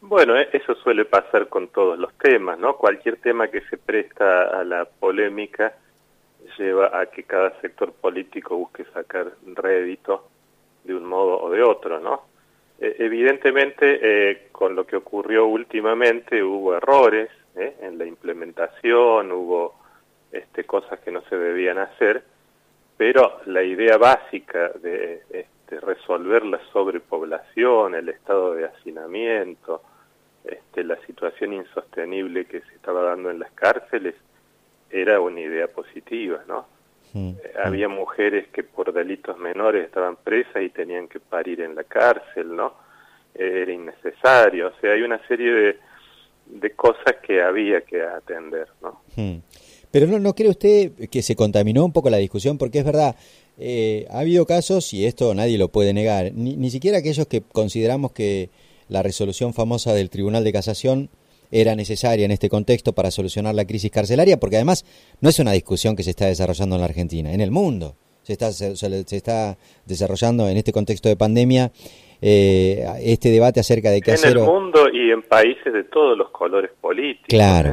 Bueno, eso suele pasar con todos los temas, ¿no? Cualquier tema que se presta a la polémica lleva a que cada sector político busque sacar rédito de un modo o de otro, ¿no? Evidentemente, con lo que ocurrió últimamente hubo errores en la implementación, hubo cosas que no se debían hacer, pero la idea básica de resolver la sobrepoblación, el estado de hacinamiento, la situación insostenible que se estaba dando en las cárceles, era una idea positiva, ¿no? Había mujeres que por delitos menores estaban presas y tenían que parir en la cárcel, ¿no? Era innecesario, o sea, hay una serie de cosas que había que atender, ¿no? Pero ¿no cree usted que se contaminó un poco la discusión? Porque es verdad, ha habido casos, y esto nadie lo puede negar, ni siquiera aquellos que consideramos que la resolución famosa del Tribunal de Casación era necesaria en este contexto para solucionar la crisis carcelaria, porque además no es una discusión que se está desarrollando en la Argentina, en el mundo se está desarrollando en este contexto de pandemia este debate acerca de qué hacer. En el mundo y en países de todos los colores políticos.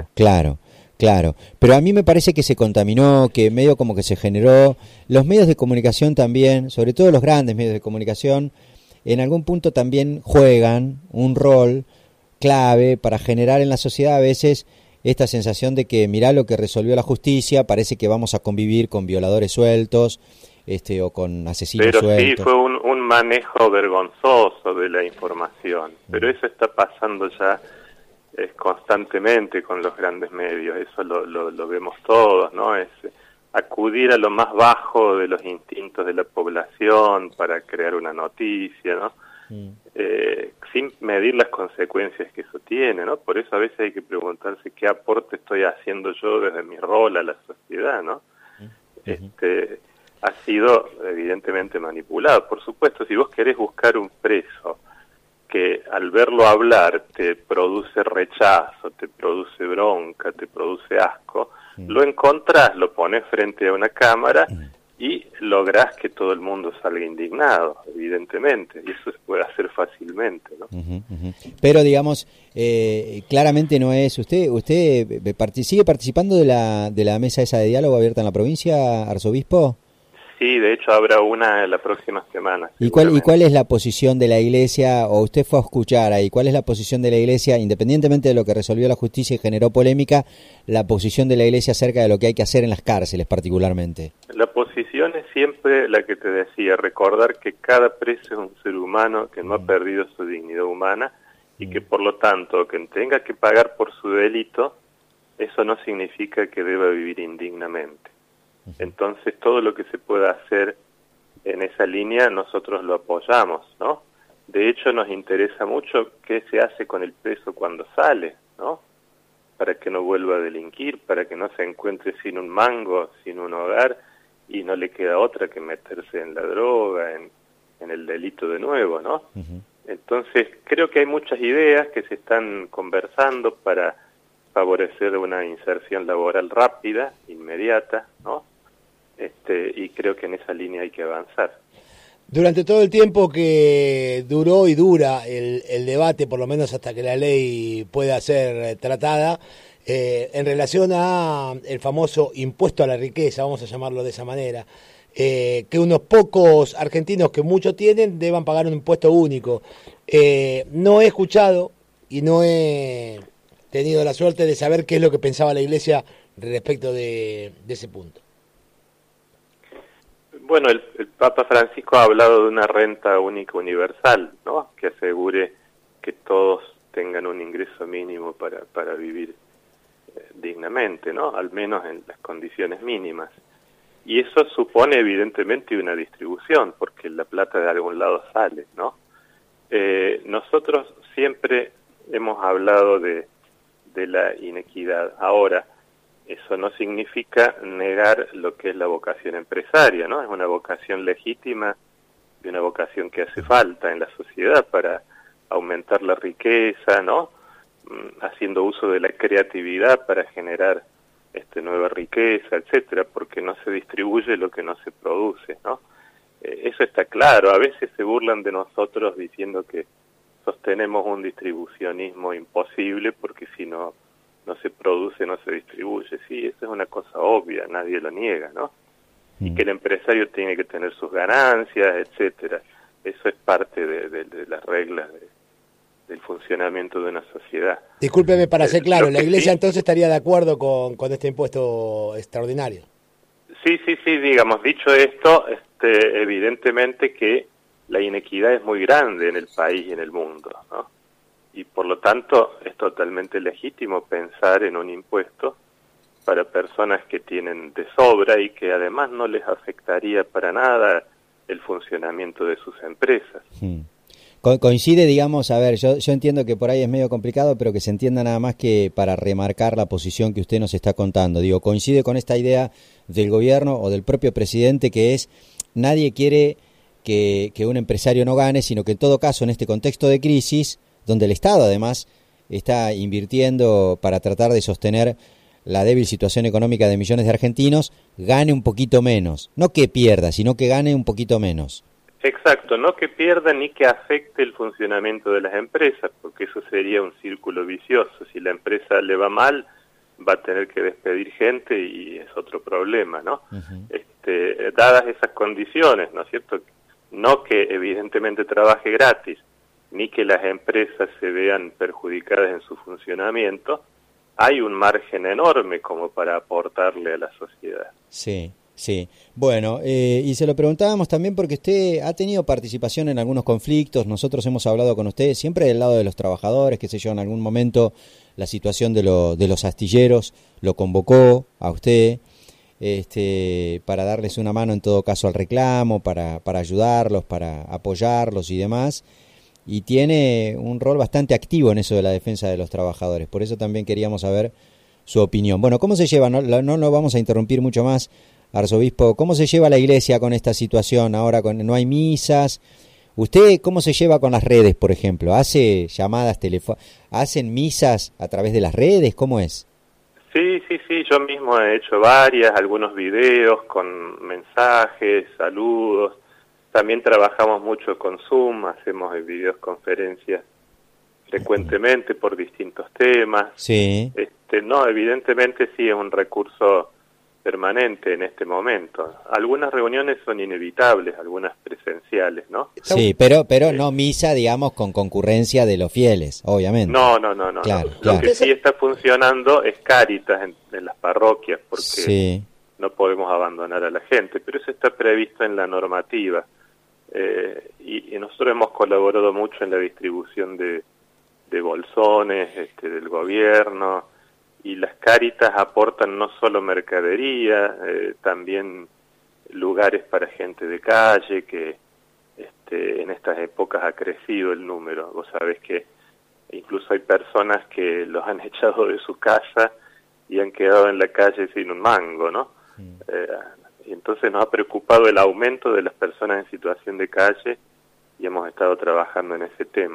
Claro, pero a mí me parece que se contaminó, que medio como que se generó, los medios de comunicación también, sobre todo los grandes medios de comunicación, en algún punto también juegan un rol clave para generar en la sociedad a veces esta sensación de que mirá lo que resolvió la justicia, parece que vamos a convivir con violadores sueltos o con asesinos sueltos. Pero sí, fue un manejo vergonzoso de la información, pero eso está pasando ya constantemente con los grandes medios, eso lo vemos todos, ¿no? Es acudir a lo más bajo de los instintos de la población para crear una noticia, ¿no? Sin medir las consecuencias que eso tiene, ¿no? Por eso a veces hay que preguntarse qué aporte estoy haciendo yo desde mi rol a la sociedad, ¿no? Ha sido evidentemente manipulado. Por supuesto, si vos querés buscar un preso que al verlo hablar te produce rechazo, te produce bronca, te produce asco, lo encontrás, lo pones frente a una cámara y lográs que todo el mundo salga indignado, evidentemente, y eso se puede hacer fácilmente, ¿no? Pero digamos, claramente no es, usted sigue participando de la mesa esa de diálogo abierta en la provincia, arzobispo. Sí, de hecho habrá una la próxima semana. ¿Y cuál es la posición de la Iglesia, o usted fue a escuchar ahí, cuál es la posición de la Iglesia, independientemente de lo que resolvió la justicia y generó polémica, la posición de la Iglesia acerca de lo que hay que hacer en las cárceles particularmente? La posición es siempre la que te decía, recordar que cada preso es un ser humano que no ha perdido su dignidad humana y que por lo tanto, que tenga que pagar por su delito, eso no significa que deba vivir indignamente. Entonces todo lo que se pueda hacer en esa línea nosotros lo apoyamos, ¿no? De hecho nos interesa mucho qué se hace con el preso cuando sale, ¿no? Para que no vuelva a delinquir, para que no se encuentre sin un mango, sin un hogar y no le queda otra que meterse en la droga, en el delito de nuevo, ¿no? Entonces creo que hay muchas ideas que se están conversando para favorecer una inserción laboral rápida, inmediata, ¿no? Y creo que en esa línea hay que avanzar. Durante todo el tiempo que duró y dura el debate, por lo menos hasta que la ley pueda ser tratada, en relación a el famoso impuesto a la riqueza, vamos a llamarlo de esa manera, que unos pocos argentinos que mucho tienen deban pagar un impuesto único. No he escuchado y no he tenido la suerte de saber qué es lo que pensaba la Iglesia respecto de ese punto. Bueno, el Papa Francisco ha hablado de una renta única universal, ¿no? Que asegure que todos tengan un ingreso mínimo para vivir dignamente, ¿no? Al menos en las condiciones mínimas. Y eso supone evidentemente una distribución, porque la plata de algún lado sale, ¿no? Nosotros siempre hemos hablado de la inequidad. Ahora, eso no significa negar lo que es la vocación empresaria, ¿no? Es una vocación legítima y una vocación que hace falta en la sociedad para aumentar la riqueza, ¿no? Haciendo uso de la creatividad para generar nueva riqueza, etcétera, porque no se distribuye lo que no se produce, ¿no? Eso está claro. A veces se burlan de nosotros diciendo que sostenemos un distribucionismo imposible porque si no se produce, no se distribuye. Sí, eso es una cosa obvia, nadie lo niega, ¿no? Y que el empresario tiene que tener sus ganancias, etcétera. Eso es parte de las reglas del funcionamiento de una sociedad. Discúlpeme, para ser claro, la Iglesia sí, entonces estaría de acuerdo con este impuesto extraordinario. Sí, digamos, dicho esto, evidentemente que la inequidad es muy grande en el país y en el mundo, ¿no? Y por lo tanto es totalmente legítimo pensar en un impuesto para personas que tienen de sobra y que además no les afectaría para nada el funcionamiento de sus empresas. Coincide, digamos, a ver, yo entiendo que por ahí es medio complicado, pero que se entienda nada más que para remarcar la posición que usted nos está contando. Digo, coincide con esta idea del gobierno o del propio presidente, que es nadie quiere que un empresario no gane, sino que en todo caso en este contexto de crisis, donde el Estado además está invirtiendo para tratar de sostener la débil situación económica de millones de argentinos, gane un poquito menos. No que pierda, sino que gane un poquito menos. Exacto, no que pierda ni que afecte el funcionamiento de las empresas, porque eso sería un círculo vicioso. Si la empresa le va mal, va a tener que despedir gente y es otro problema, ¿no? Dadas esas condiciones, ¿no es cierto? No que evidentemente trabaje gratis, ni que las empresas se vean perjudicadas en su funcionamiento, hay un margen enorme como para aportarle a la sociedad. Sí. Bueno, y se lo preguntábamos también porque usted ha tenido participación en algunos conflictos, nosotros hemos hablado con usted siempre del lado de los trabajadores, qué sé yo, en algún momento la situación de los astilleros lo convocó a usted para darles una mano en todo caso al reclamo, para ayudarlos, para apoyarlos y demás, y tiene un rol bastante activo en eso de la defensa de los trabajadores, por eso también queríamos saber su opinión. Bueno, ¿cómo se lleva? No lo vamos a interrumpir mucho más, arzobispo. ¿Cómo se lleva la Iglesia con esta situación ahora? No hay misas. ¿Usted cómo se lleva con las redes, por ejemplo? ¿Hace llamadas telefónicas? ¿Hacen misas a través de las redes? ¿Cómo es? Sí, yo mismo he hecho varias, algunos videos con mensajes, saludos. También trabajamos mucho con Zoom, hacemos videoconferencias frecuentemente por distintos temas. Sí. No, evidentemente sí es un recurso permanente en este momento. Algunas reuniones son inevitables, algunas presenciales, ¿no? Sí, pero no misa, digamos, con concurrencia de los fieles, obviamente. No. Claro. Lo que sí está funcionando es Cáritas en las parroquias, porque no podemos abandonar a la gente, pero eso está previsto en la normativa. Y nosotros hemos colaborado mucho en la distribución de bolsones del gobierno, y las Cáritas aportan no solo mercadería, también lugares para gente de calle, que en estas épocas ha crecido el número. Vos sabés que incluso hay personas que los han echado de su casa y han quedado en la calle sin un mango, ¿no? Y entonces nos ha preocupado el aumento de las personas en situación de calle y hemos estado trabajando en ese tema.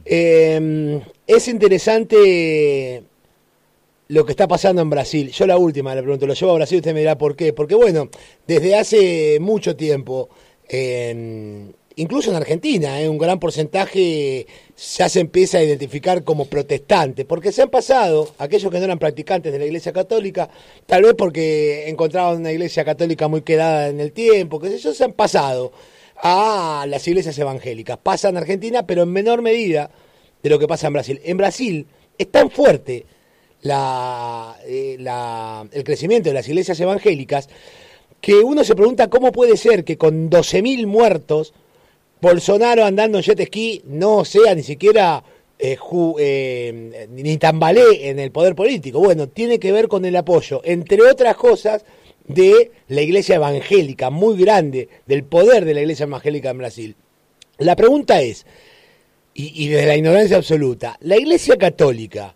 Es interesante lo que está pasando en Brasil. Yo la última le pregunto, lo llevo a Brasil, usted me dirá por qué. Porque bueno, desde hace mucho tiempo, incluso en Argentina, un gran porcentaje ya se empieza a identificar como protestante, porque se han pasado, aquellos que no eran practicantes de la Iglesia Católica, tal vez porque encontraban una Iglesia Católica muy quedada en el tiempo, que se han pasado a las iglesias evangélicas. Pasa en Argentina, pero en menor medida de lo que pasa en Brasil. En Brasil es tan fuerte el crecimiento de las iglesias evangélicas que uno se pregunta cómo puede ser que con 12.000 muertos Bolsonaro andando en jet ski no sea ni siquiera ni tambalee en el poder político. Bueno, tiene que ver con el apoyo, entre otras cosas, de la iglesia evangélica, muy grande, del poder de la iglesia evangélica en Brasil. La pregunta es, y desde la ignorancia absoluta, ¿la iglesia católica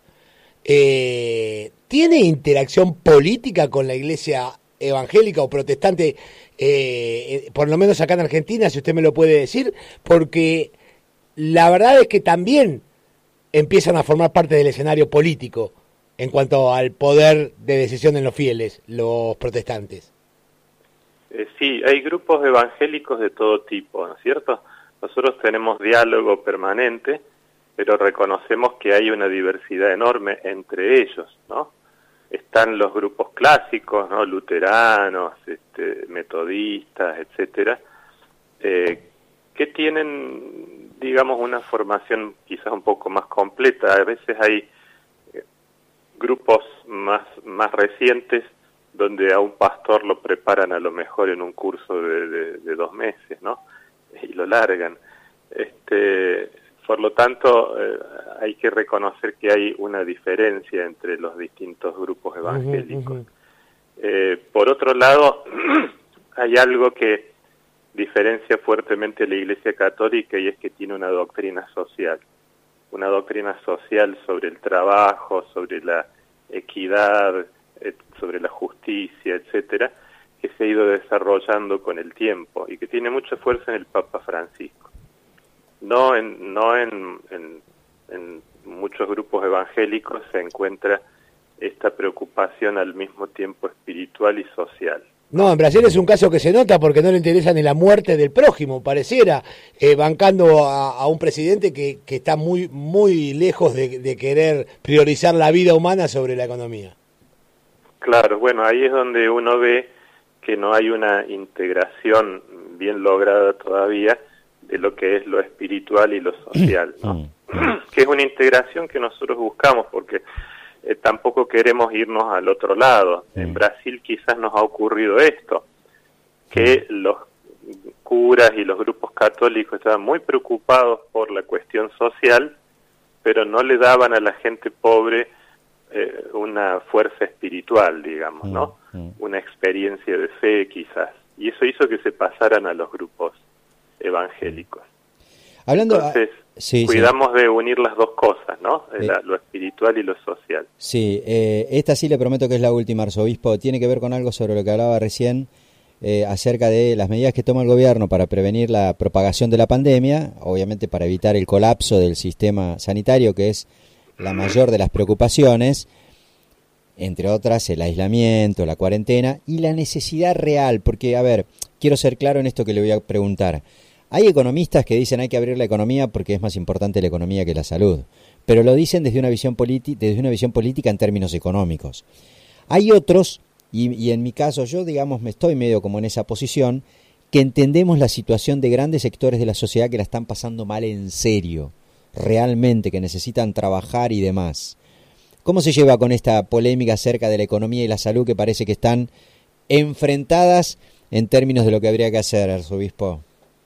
tiene interacción política con la iglesia evangélica o protestante, por lo menos acá en Argentina, si usted me lo puede decir? Porque la verdad es que también empiezan a formar parte del escenario político en cuanto al poder de decisión en los fieles, los protestantes. Sí, hay grupos evangélicos de todo tipo, ¿no es cierto? Nosotros tenemos diálogo permanente pero reconocemos que hay una diversidad enorme entre ellos, ¿no? Están los grupos clásicos, ¿no? Luteranos, metodistas, etcétera, que tienen, digamos, una formación quizás un poco más completa. A veces hay grupos más recientes donde a un pastor lo preparan a lo mejor en un curso de 2 meses, ¿no? Y lo largan. Por lo tanto, hay que reconocer que hay una diferencia entre los distintos grupos evangélicos. Por otro lado, hay algo que diferencia fuertemente a la Iglesia Católica, y es que tiene una doctrina social sobre el trabajo, sobre la equidad, sobre la justicia, etcétera, que se ha ido desarrollando con el tiempo y que tiene mucha fuerza en el Papa Francisco. No en muchos grupos evangélicos se encuentra esta preocupación al mismo tiempo espiritual y social. No, en Brasil es un caso que se nota porque no le interesa ni la muerte del prójimo, pareciera, bancando a un presidente que está muy lejos de querer priorizar la vida humana sobre la economía. Claro, bueno, ahí es donde uno ve que no hay una integración bien lograda todavía de lo que es lo espiritual y lo social, ¿no? Que es una integración que nosotros buscamos porque tampoco queremos irnos al otro lado. En Brasil quizás nos ha ocurrido esto, que los curas y los grupos católicos estaban muy preocupados por la cuestión social, pero no le daban a la gente pobre una fuerza espiritual, digamos, ¿no? Una experiencia de fe quizás. Y eso hizo que se pasaran a los grupos evangélicos. Entonces, cuidamos de unir las dos cosas, ¿no? Lo espiritual y lo social. Sí, esta sí le prometo que es la última, arzobispo. Tiene que ver con algo sobre lo que hablaba recién, acerca de las medidas que toma el gobierno para prevenir la propagación de la pandemia, obviamente para evitar el colapso del sistema sanitario, que es la mayor de las preocupaciones, entre otras el aislamiento, la cuarentena y la necesidad real, porque, a ver, quiero ser claro en esto que le voy a preguntar. Hay economistas que dicen hay que abrir la economía porque es más importante la economía que la salud, pero lo dicen desde una visión política en términos económicos. Hay otros, y en mi caso yo, digamos, me estoy medio como en esa posición, que entendemos la situación de grandes sectores de la sociedad que la están pasando mal en serio, realmente, que necesitan trabajar y demás. ¿Cómo se lleva con esta polémica acerca de la economía y la salud que parece que están enfrentadas en términos de lo que habría que hacer, arzobispo?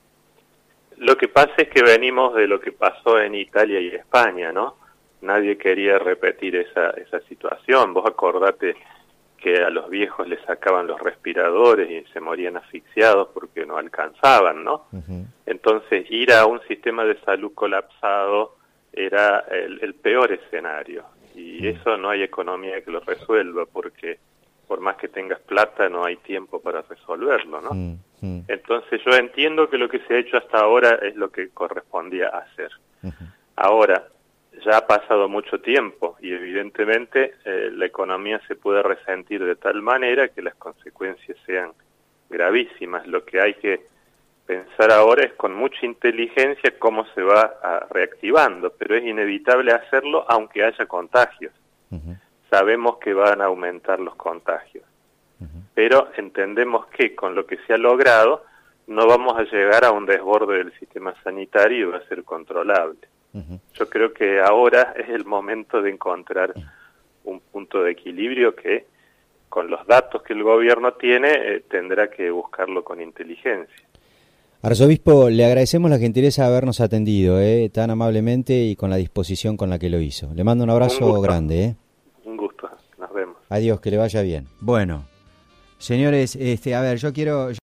Lo que pasa es que venimos de lo que pasó en Italia y España, ¿no? Nadie quería repetir esa situación. Vos acordate que a los viejos les sacaban los respiradores y se morían asfixiados porque no alcanzaban, ¿no? Entonces, ir a un sistema de salud colapsado era el peor escenario. Y eso no hay economía que lo resuelva, porque por más que tengas plata no hay tiempo para resolverlo, ¿no? Entonces yo entiendo que lo que se ha hecho hasta ahora es lo que correspondía hacer. Ahora, ya ha pasado mucho tiempo y evidentemente la economía se puede resentir de tal manera que las consecuencias sean gravísimas. Lo que hay que pensar ahora es con mucha inteligencia cómo se va reactivando, pero es inevitable hacerlo aunque haya contagios. Sabemos que van a aumentar los contagios, pero entendemos que con lo que se ha logrado no vamos a llegar a un desborde del sistema sanitario y va a ser controlable. Yo creo que ahora es el momento de encontrar un punto de equilibrio que, con los datos que el gobierno tiene, tendrá que buscarlo con inteligencia. Arzobispo, le agradecemos la gentileza de habernos atendido, tan amablemente y con la disposición con la que lo hizo. Le mando un abrazo grande. Un gusto, nos vemos. Adiós, que le vaya bien. Bueno, señores, a ver, yo quiero...